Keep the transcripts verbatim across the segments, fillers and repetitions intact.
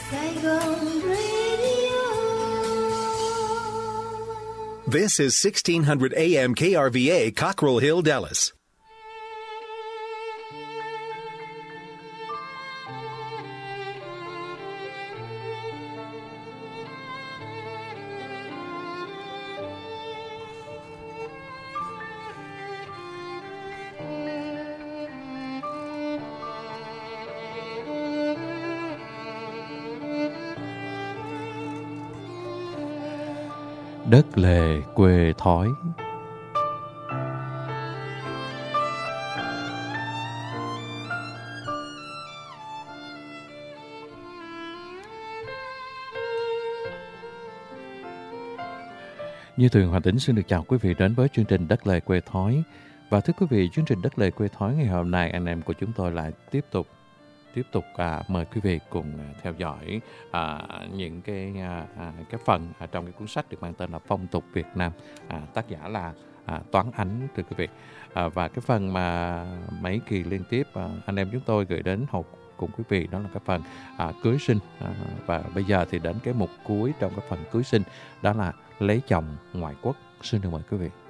Saigon Radio. This is sixteen hundred A M K R V A, Cockrell Hill, Dallas. Đất lề quê thói. Như thường, Hoàng Tĩnh xin được chào quý vị đến với chương trình Đất lề quê thói. Và thưa quý vị, chương trình Đất lề quê thói ngày hôm nay, anh em của chúng tôi lại tiếp tục tiếp tục à, mời quý vị cùng à, theo dõi à, những cái à, cái phần à, trong cái cuốn sách được mang tên là Phong tục Việt Nam, à, tác giả là à, Toán Ánh, thưa quý vị. À, và cái phần mà mấy kỳ liên tiếp à, anh em chúng tôi gửi đến học cùng quý vị, đó là cái phần à, cưới sinh, à, và bây giờ thì đến cái mục cuối trong cái phần cưới sinh, đó là lấy chồng ngoại quốc. Xin được mời quý vị.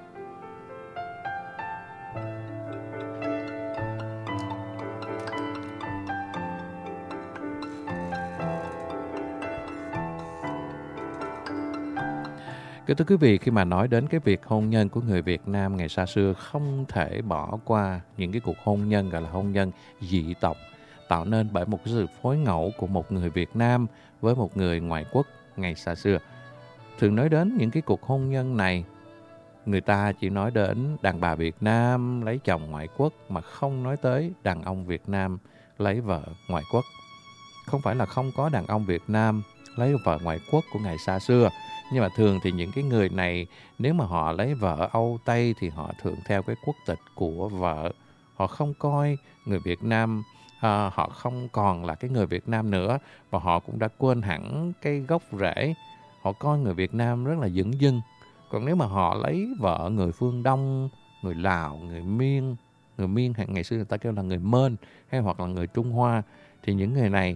Kính thưa quý vị, khi mà nói đến cái việc hôn nhân của người Việt Nam ngày xa xưa, không thể bỏ qua những cái cuộc hôn nhân gọi là hôn nhân dị tộc, tạo nên bởi một cái sự phối ngẫu của một người Việt Nam với một người ngoại quốc ngày xa xưa. Thường nói đến những cái cuộc hôn nhân này, người ta chỉ nói đến đàn bà Việt Nam lấy chồng ngoại quốc mà không nói tới đàn ông Việt Nam lấy vợ ngoại quốc. Không phải là không có đàn ông Việt Nam lấy vợ ngoại quốc của ngày xa xưa, nhưng mà thường thì những cái người này, nếu mà họ lấy vợ Âu Tây thì họ thường theo cái quốc tịch của vợ. Họ không coi người Việt Nam, à, họ không còn là cái người Việt Nam nữa, và họ cũng đã quên hẳn cái gốc rễ. Họ coi người Việt Nam rất là dửng dưng. Còn nếu mà họ lấy vợ người phương Đông, người Lào, người Miên, người Miên ngày xưa người ta kêu là người Mơn, hay hoặc là người Trung Hoa, thì những người này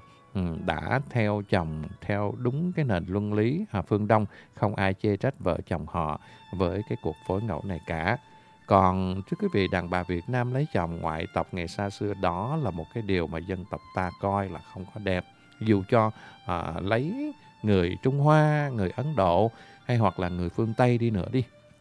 đã theo chồng theo đúng cái nền luân lý à, phương Đông, không ai chê trách vợ chồng họ với cái cuộc phối ngẫu này cả. Còn thưa quý vị, đàn bà Việt Nam lấy chồng ngoại tộc ngày xa xưa, đó là một cái điều mà dân tộc ta coi là không có đẹp. Dù cho à, lấy người Trung Hoa, người Ấn Độ hay hoặc là người phương Tây đi nữa đi,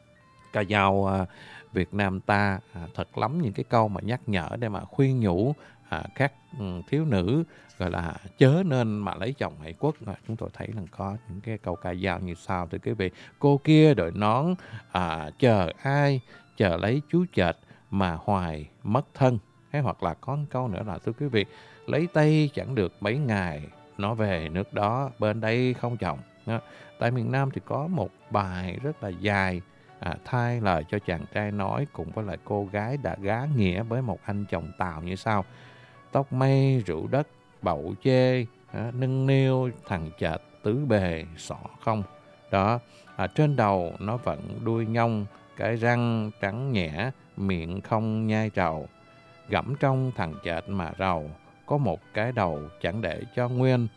ca dao à, Việt Nam ta à, thật lắm những cái câu mà nhắc nhở để mà khuyên nhủ à, các um, thiếu nữ gọi là chớ nên mà lấy chồng ngoại quốc. À, chúng tôi thấy là có những cái câu ca dao như sau, thưa quý vị: cô kia đội nón à, chờ ai, chờ lấy chú chệch mà hoài mất thân. Hay hoặc là có một câu nữa là, thưa quý vị, lấy Tây chẳng được mấy ngày, nó về nước đó bên đây không chồng. Đó. Tại miền Nam thì có một bài rất là dài à, thay lời cho chàng trai nói cùng với lại cô gái đã gá nghĩa với một anh chồng Tàu như sau: tóc mây rượu đất bậu chê, à, nâng niu thằng chệch tứ bề xỏ không. Đó, à, trên đầu nó vẫn đuôi nhông, cái răng trắng nhẽ, miệng không nhai trầu. Gẫm trong thằng chệch mà rầu, có một cái đầu chẳng để cho nguyên.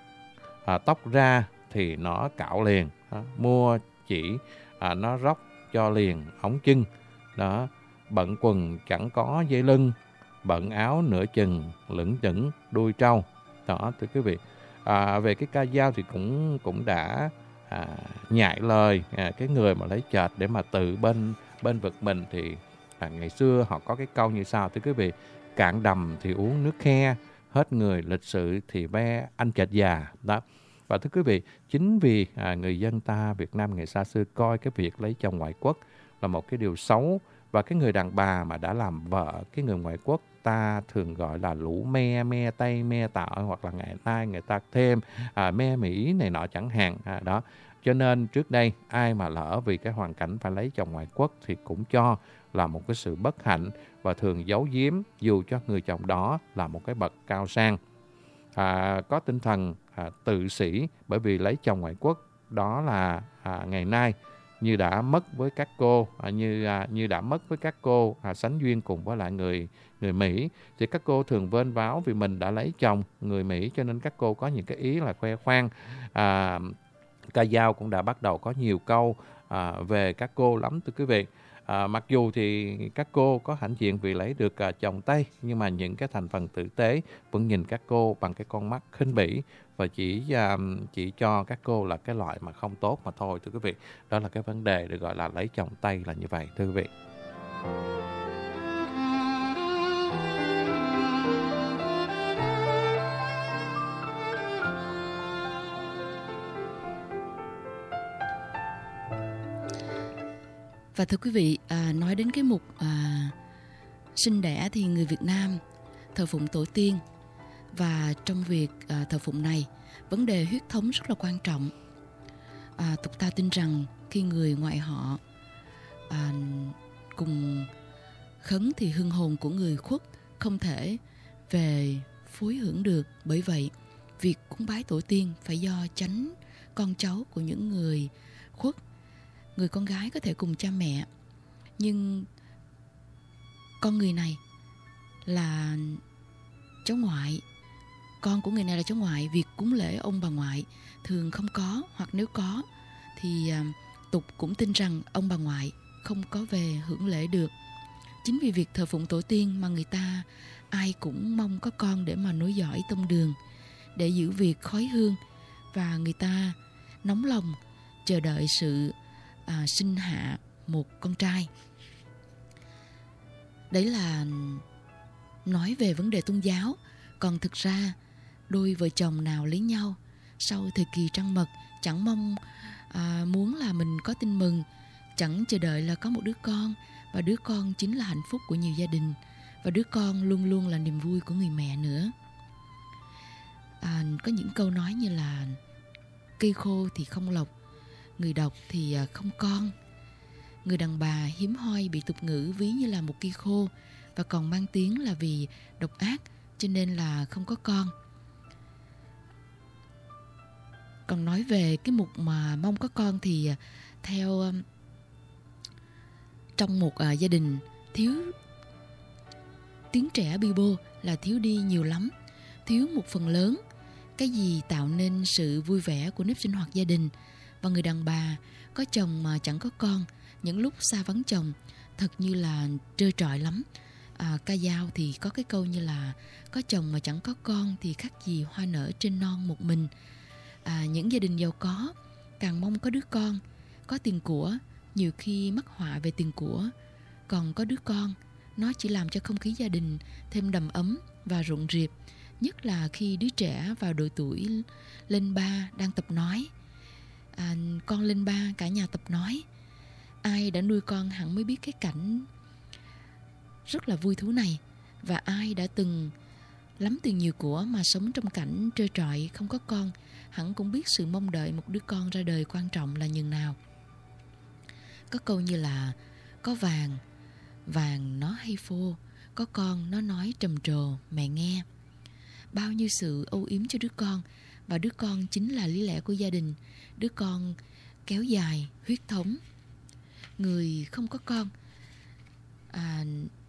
À, tóc ra thì nó cạo liền, đó, mua chỉ à, nó róc cho liền ống chân. Đó, bận quần chẳng có dây lưng, bận áo nửa chừng lững chững đuôi trâu. Đó, thưa quý vị, à, về cái ca dao thì cũng cũng đã à, nhại lời à, cái người mà lấy chệch để mà tự bên bên vực mình. Thì à, ngày xưa họ có cái câu như sau, thưa quý vị: cạn đầm thì uống nước khe, hết người lịch sự thì be anh chệch già. Đó. Và thưa quý vị, chính vì à, người dân ta Việt Nam ngày xa xưa coi cái việc lấy chồng ngoại quốc là một cái điều xấu, và cái người đàn bà mà đã làm vợ cái người ngoại quốc, ta thường gọi là lũ me, me Tây, me Tạo, hoặc là ngày nay người ta thêm à, me Mỹ này nọ chẳng hạn. À, đó. Cho nên trước đây ai mà lỡ vì cái hoàn cảnh phải lấy chồng ngoại quốc thì cũng cho là một cái sự bất hạnh, và thường giấu giếm dù cho người chồng đó là một cái bậc cao sang, à, có tinh thần à, tự sĩ, bởi vì lấy chồng ngoại quốc đó là à, ngày nay như đã mất với các cô, à, như à, như đã mất với các cô à, sánh duyên cùng với lại người người Mỹ, thì các cô thường vênh váo vì mình đã lấy chồng người Mỹ, cho nên các cô có những cái ý là khoe khoang. À, ca dao cũng đã bắt đầu có nhiều câu à, về các cô lắm thưa quý vị. À, mặc dù thì các cô có hãnh diện vì lấy được à, chồng Tây, nhưng mà những cái thành phần tử tế vẫn nhìn các cô bằng cái con mắt khinh bỉ và chỉ à, chỉ cho các cô là cái loại mà không tốt mà thôi thưa quý vị. Đó là cái vấn đề được gọi là lấy chồng Tây là như vậy thưa quý vị. Và thưa quý vị, à, nói đến cái mục à, sinh đẻ thì người Việt Nam thờ phụng tổ tiên, và trong việc à, thờ phụng này, vấn đề huyết thống rất là quan trọng. À, tục ta tin rằng khi người ngoại họ à, cùng khấn thì hương hồn của người khuất không thể về phối hưởng được. Bởi vậy, việc cúng bái tổ tiên phải do chánh con cháu của những người khuất. Người con gái có thể cùng cha mẹ, nhưng con người này là cháu ngoại, con của người này là cháu ngoại. Việc cúng lễ ông bà ngoại thường không có, hoặc nếu có thì à, tục cũng tin rằng ông bà ngoại không có về hưởng lễ được. Chính vì việc thờ phụng tổ tiên mà người ta ai cũng mong có con để mà nối dõi tông đường, để giữ việc khói hương, và người ta nóng lòng chờ đợi sự à, sinh hạ một con trai. Đấy là nói về vấn đề tôn giáo. Còn thực ra đôi vợ chồng nào lấy nhau sau thời kỳ trăng mật chẳng mong à, muốn là mình có tin mừng, chẳng chờ đợi là có một đứa con, và đứa con chính là hạnh phúc của nhiều gia đình, và đứa con luôn luôn là niềm vui của người mẹ nữa. À, có những câu nói như là cây khô thì không lộc, người độc thì không con. Người đàn bà hiếm hoi bị tục ngữ ví như là một cây khô, và còn mang tiếng là vì độc ác cho nên là không có con. Còn nói về cái mục mà mong có con thì theo trong một uh, gia đình thiếu tiếng trẻ bi bô là thiếu đi nhiều lắm, thiếu một phần lớn cái gì tạo nên sự vui vẻ của nếp sinh hoạt gia đình. Và người đàn bà có chồng mà chẳng có con, những lúc xa vắng chồng thật như là trơ trọi lắm. À, ca dao thì có cái câu như là có chồng mà chẳng có con thì khác gì hoa nở trên non một mình. À, những gia đình giàu có càng mong có đứa con, có tiền của, nhiều khi mắc họa về tiền của. Còn có đứa con, nó chỉ làm cho không khí gia đình thêm đầm ấm và rộn rịp. Nhất là khi đứa trẻ vào độ tuổi lên ba đang tập nói. À, con lên ba cả nhà tập nói. Ai đã nuôi con hẳn mới biết cái cảnh rất là vui thú này. Và ai đã từng lắm tiền nhiều của mà sống trong cảnh trơ trọi không có con, hẳn cũng biết sự mong đợi một đứa con ra đời quan trọng là nhường nào. Có câu như là có vàng, vàng nó hay phô, có con nó nói trầm trồ mẹ nghe. Bao nhiêu sự âu yếm cho đứa con, và đứa con chính là lý lẽ của gia đình. Đứa con kéo dài huyết thống. Người không có con à,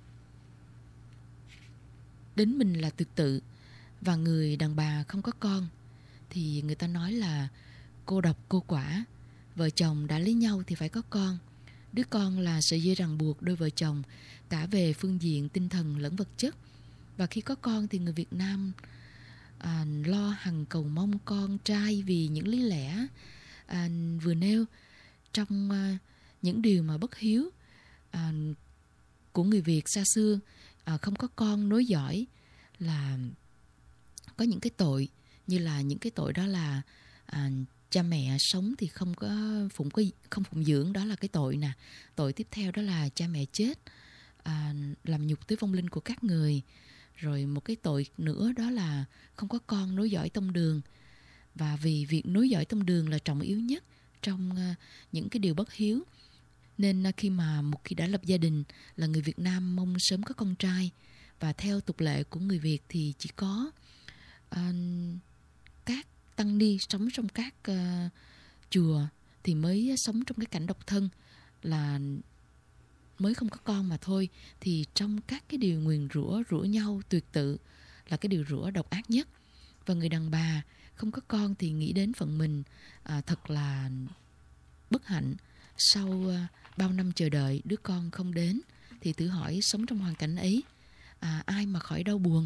đến mình là tuyệt tự. Và người đàn bà không có con thì người ta nói là cô độc cô quả. Vợ chồng đã lấy nhau thì phải có con. Đứa con là sợi dây ràng buộc đôi vợ chồng, cả về phương diện tinh thần lẫn vật chất. Và khi có con thì người Việt Nam à, lo hằng cầu mong con trai vì những lý lẽ à, vừa nêu trong à, những điều mà bất hiếu à, của người Việt xa xưa. À, không có con nối dõi là có những cái tội, như là những cái tội đó là à, cha mẹ sống thì không có phụng có không phụng dưỡng, đó là cái tội nè. Tội tiếp theo đó là cha mẹ chết, à, làm nhục tới vong linh của các người. Rồi một cái tội nữa đó là không có con nối dõi tông đường. Và vì việc nối dõi tông đường là trọng yếu nhất trong uh, những cái điều bất hiếu, nên uh, khi mà một khi đã lập gia đình là người Việt Nam mong sớm có con trai. Và theo tục lệ của người Việt thì chỉ có uh, các tăng ni sống trong các uh, chùa thì mới sống trong cái cảnh độc thân, là mới không có con mà thôi. Thì trong các cái điều nguyền rủa rủa nhau tuyệt tự là cái điều rủa độc ác nhất. Và người đàn bà không có con thì nghĩ đến phận mình à, thật là bất hạnh. Sau à, bao năm chờ đợi đứa con không đến, thì thử hỏi sống trong hoàn cảnh ấy, à, ai mà khỏi đau buồn.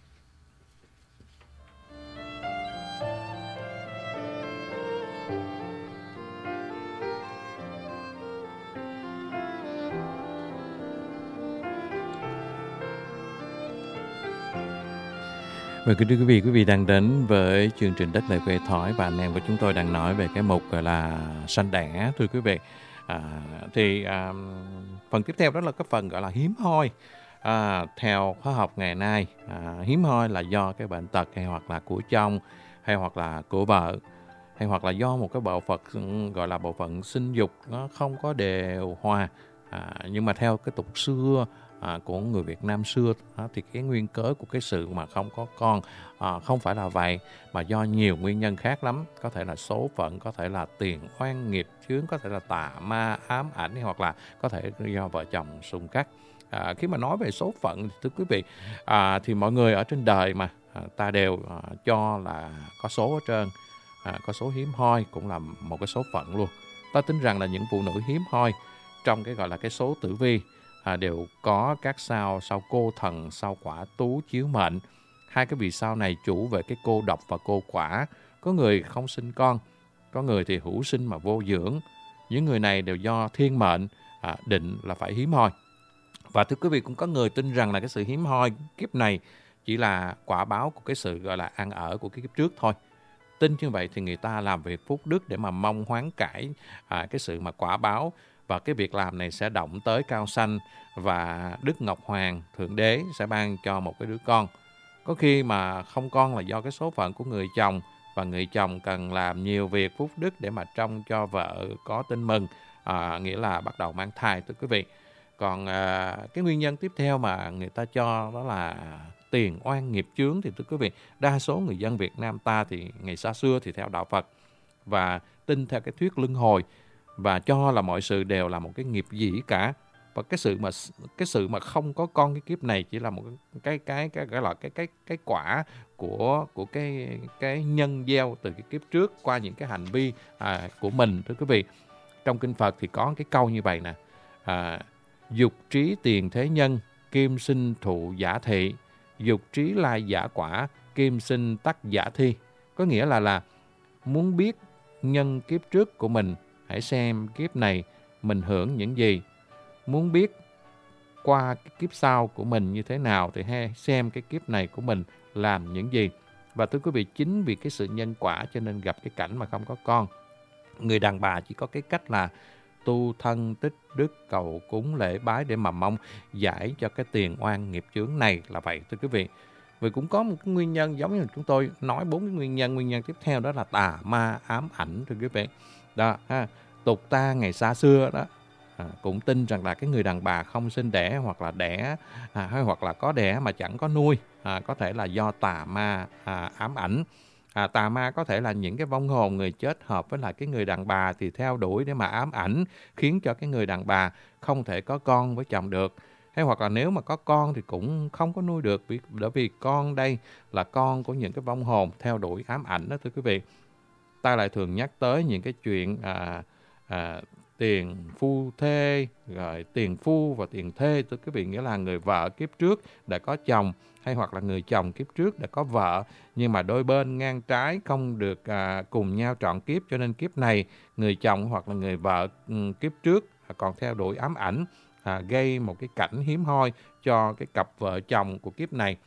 Và kính thưa quý vị, quý vị đang đến với chương trình Đất Lời Quê Thói, và anh em của chúng tôi đang nói về cái mục gọi là sanh đẻ, thưa quý vị. À, thì à, phần tiếp theo đó là cái phần gọi là hiếm hoi. À, theo khoa học ngày nay, à, hiếm hoi là do cái bệnh tật hay hoặc là của chồng hay hoặc là của vợ, hay hoặc là do một cái bộ phận gọi là bộ phận sinh dục nó không có đều hòa. À, nhưng mà theo cái tục xưa À, của người Việt Nam xưa đó, thì cái nguyên cớ của cái sự mà không có con à, không phải là vậy, mà do nhiều nguyên nhân khác lắm. Có thể là số phận, có thể là tiền oan nghiệp chướng, có thể là tà ma ám ảnh, hoặc là có thể do vợ chồng xung khắc. À, khi mà nói về số phận, thưa quý vị, à, thì mọi người ở trên đời mà à, ta đều à, cho là có số hết trơn. À, có số hiếm hoi cũng là một cái số phận luôn. Ta tin rằng là những phụ nữ hiếm hoi trong cái gọi là cái số tử vi À, đều có các sao sao cô thần, sao quả tú chiếu mệnh. Hai cái vì sao này chủ về cái cô độc và cô quả. Có người không sinh con, có người thì hữu sinh mà vô dưỡng. Những người này đều do thiên mệnh à, định là phải hiếm hoi. Và thưa quý vị, cũng có người tin rằng là cái sự hiếm hoi kiếp này chỉ là quả báo của cái sự gọi là ăn ở của cái kiếp trước thôi. Tin như vậy thì người ta làm việc phúc đức để mà mong hoán cải à, cái sự mà quả báo. Và cái việc làm này sẽ động tới cao sanh, và Đức Ngọc Hoàng, Thượng Đế sẽ ban cho một cái đứa con. Có khi mà không con là do cái số phận của người chồng, và người chồng cần làm nhiều việc phúc đức để mà trông cho vợ có tin mừng, à, nghĩa là bắt đầu mang thai, thưa quý vị. Còn à, cái nguyên nhân tiếp theo mà người ta cho đó là tiền oan nghiệp chướng, thì thưa quý vị, đa số người dân Việt Nam ta thì ngày xa xưa thì theo đạo Phật và tin theo cái thuyết luân hồi, và cho là mọi sự đều là một cái nghiệp dĩ cả. Và cái sự mà cái sự mà không có con cái kiếp này chỉ là một cái cái cái cái là cái cái cái quả của của cái cái nhân gieo từ cái kiếp trước qua những cái hành vi à, của mình, thưa quý vị. Trong kinh Phật thì có cái câu như vậy nè: à, dục trí tiền thế nhân, kim sinh thụ giả thị; dục trí lai giả quả, kim sinh tắc giả thi. Có nghĩa là là muốn biết nhân kiếp trước của mình, hãy xem kiếp này mình hưởng những gì. Muốn biết qua cái kiếp sau của mình như thế nào thì hãy xem cái kiếp này của mình làm những gì. Và thưa quý vị, chính vì cái sự nhân quả cho nên gặp cái cảnh mà không có con. Người đàn bà chỉ có cái cách là tu thân tích đức, cầu cúng lễ bái để mà mong giải cho cái tiền oan nghiệp chướng này là vậy, thưa quý vị. Vì cũng có một cái nguyên nhân giống như chúng tôi nói bốn cái nguyên nhân. Nguyên nhân tiếp theo đó là tà ma ám ảnh, thưa quý vị. Đó, ha, tục ta ngày xa xưa đó à, cũng tin rằng là cái người đàn bà không sinh đẻ, hoặc là đẻ à, hay hoặc là có đẻ mà chẳng có nuôi, à, có thể là do tà ma à, ám ảnh. À, tà ma có thể là những cái vong hồn người chết hợp với lại cái người đàn bà thì theo đuổi để mà ám ảnh, khiến cho cái người đàn bà không thể có con với chồng được. Hay hoặc là nếu mà có con thì cũng không có nuôi được, vì, bởi vì con đây là con của những cái vong hồn theo đuổi ám ảnh đó, thưa quý vị. Ta lại thường nhắc tới những cái chuyện à, à, tiền phu thê, rồi tiền phu và tiền thê, thưa quý vị, nghĩa là người vợ kiếp trước đã có chồng, hay hoặc là người chồng kiếp trước đã có vợ, nhưng mà đôi bên ngang trái không được à, cùng nhau trọn kiếp, cho nên kiếp này người chồng hoặc là người vợ um, kiếp trước còn theo đuổi ám ảnh, à, gây một cái cảnh hiếm hoi cho cái cặp vợ chồng của kiếp này.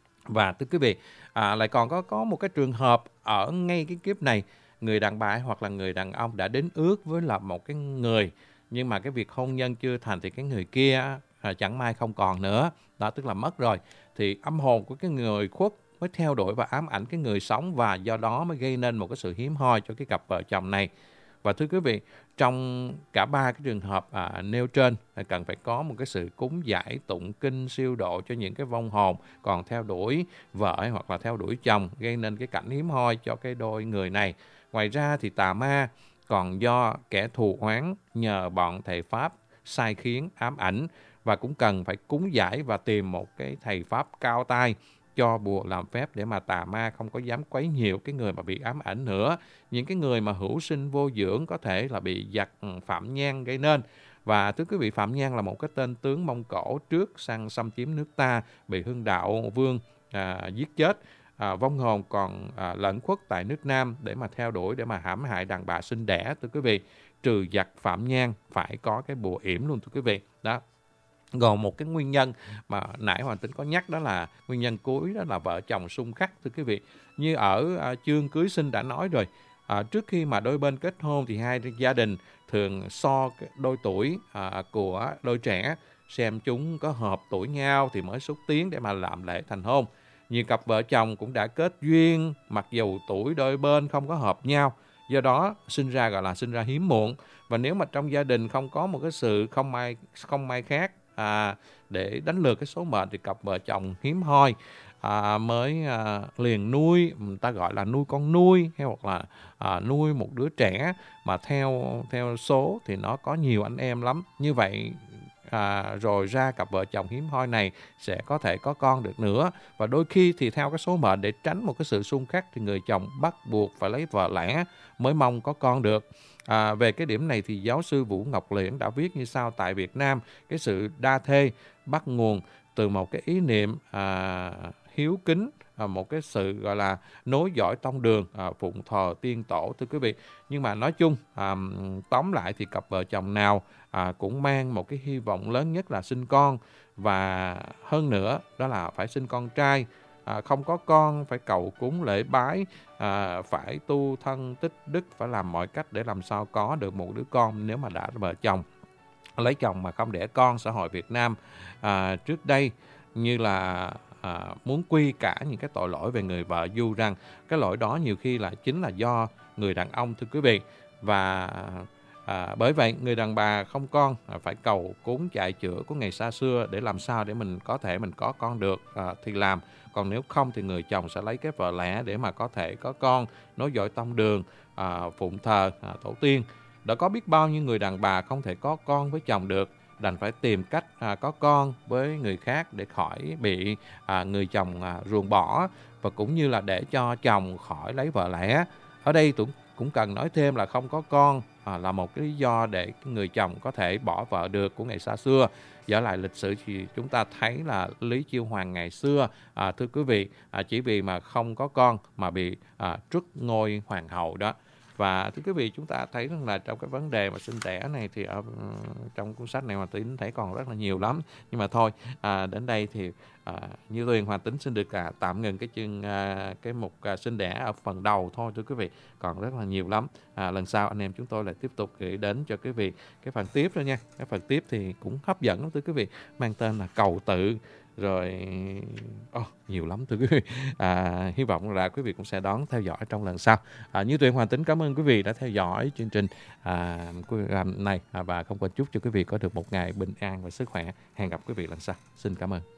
Và thưa quý vị, à, lại còn có có một cái trường hợp ở ngay cái kiếp này, người đàn bà hoặc là người đàn ông đã đến ước với là một cái người, nhưng mà cái việc hôn nhân chưa thành thì cái người kia à, chẳng may không còn nữa, đó tức là mất rồi, thì âm hồn của cái người khuất mới theo đuổi và ám ảnh cái người sống, và do đó mới gây nên một cái sự hiếm hoi cho cái cặp vợ chồng này. Và thưa quý vị, trong cả ba cái trường hợp à, nêu trên cần phải có một cái sự cúng giải tụng kinh siêu độ cho những cái vong hồn còn theo đuổi vợ hoặc là theo đuổi chồng, gây nên cái cảnh hiếm hoi cho cái đôi người này. Ngoài ra thì tà ma còn do kẻ thù oán nhờ bọn thầy Pháp sai khiến ám ảnh, và cũng cần phải cúng giải và tìm một cái thầy Pháp cao tay cho bùa làm phép để mà tà ma không có dám quấy nhiễu cái người mà bị ám ảnh nữa. Những cái người mà hữu sinh vô dưỡng có thể là bị giặc Phạm Nhan gây nên. Và thưa quý vị, Phạm Nhan là một cái tên tướng Mông Cổ trước sang xâm chiếm nước ta, bị Hưng Đạo Vương à, giết chết. À, vong hồn còn à, lẩn khuất tại nước Nam để mà theo đuổi, để mà hãm hại đàn bà sinh đẻ. Thưa quý vị, trừ giặc Phạm Nhan phải có cái bùa yểm luôn thưa quý vị. Đó. Còn một cái nguyên nhân mà nãy Hoàng Tính có nhắc, đó là nguyên nhân cuối, đó là vợ chồng xung khắc thưa quý vị. Như ở à, chương cưới sinh đã nói rồi, à, trước khi mà đôi bên kết hôn thì hai gia đình thường so đôi tuổi à, của đôi trẻ, xem chúng có hợp tuổi nhau thì mới xúc tiến để mà làm lễ thành hôn. Nhiều cặp vợ chồng cũng đã kết duyên mặc dù tuổi đôi bên không có hợp nhau, do đó sinh ra gọi là sinh ra hiếm muộn. Và nếu mà trong gia đình không có một cái sự không may không may khác à, để đánh lừa cái số mệnh, thì cặp vợ chồng hiếm hoi à, mới à, liền nuôi, người ta gọi là nuôi con nuôi, hay hoặc là à, nuôi một đứa trẻ mà theo theo số thì nó có nhiều anh em lắm. Như vậy à, rồi ra cặp vợ chồng hiếm hoi này sẽ có thể có con được nữa. Và đôi khi thì theo cái số mệnh, để tránh một cái sự xung khắc thì người chồng bắt buộc phải lấy vợ lẽ mới mong có con được. À, về cái điểm này thì giáo sư Vũ Ngọc Liễn đã viết như sau: tại Việt Nam, cái sự đa thê bắt nguồn từ một cái ý niệm à, hiếu kính, à, một cái sự gọi là nối dõi tông đường, à, phụng thờ tiên tổ thưa quý vị. Nhưng mà nói chung à, tóm lại thì cặp vợ chồng nào à, cũng mang một cái hy vọng lớn nhất là sinh con, và hơn nữa đó là phải sinh con trai. À, không có con phải cầu cúng lễ bái, à, phải tu thân tích đức, phải làm mọi cách để làm sao có được một đứa con nếu mà đã vợ chồng. Lấy chồng mà không đẻ con, xã hội Việt Nam à, trước đây như là à, muốn quy cả những cái tội lỗi về người vợ, dù rằng cái lỗi đó nhiều khi là chính là do người đàn ông thưa quý vị. Và à, bởi vậy người đàn bà không con à, phải cầu cúng chạy chữa của ngày xa xưa để làm sao để mình có thể mình có con được à, thì làm. Còn nếu không thì người chồng sẽ lấy cái vợ lẽ để mà có thể có con, nối dõi tông đường, à, phụng thờ à, tổ tiên. Đã có biết bao nhiêu người đàn bà không thể có con với chồng được, đành phải tìm cách à, có con với người khác để khỏi bị à, người chồng à, ruồng bỏ, và cũng như là để cho chồng khỏi lấy vợ lẽ. Ở đây cũng cũng cần nói thêm là không có con à, là một cái lý do để người chồng có thể bỏ vợ được của ngày xa xưa. Trở lại lịch sử thì chúng ta thấy là Lý Chiêu Hoàng ngày xưa à, thưa quý vị à, chỉ vì mà không có con mà bị à, truất ngôi hoàng hậu đó. Và thưa quý vị, chúng ta thấy rằng là trong cái vấn đề mà sinh đẻ này thì ở trong cuốn sách này Hoàng Tính thấy còn rất là nhiều lắm. Nhưng mà thôi, à, đến đây thì à, Như Tuyền Hoàng Tính xin được à, tạm ngừng cái chương à, cái mục à, sinh đẻ ở phần đầu thôi thưa quý vị. Còn rất là nhiều lắm. À, lần sau anh em chúng tôi lại tiếp tục gửi đến cho quý vị cái phần tiếp thôi nha. Cái phần tiếp thì cũng hấp dẫn lắm thưa quý vị, mang tên là Cầu Tự. Rồi oh, nhiều lắm thưa quý vị. À, hy vọng là quý vị cũng sẽ đón theo dõi trong lần sau. À, Như Tuyền Hoàng Tính cảm ơn quý vị đã theo dõi chương trình à, này, à, và không quên chúc cho quý vị có được một ngày bình an và sức khỏe. Hẹn gặp quý vị lần sau. Xin cảm ơn.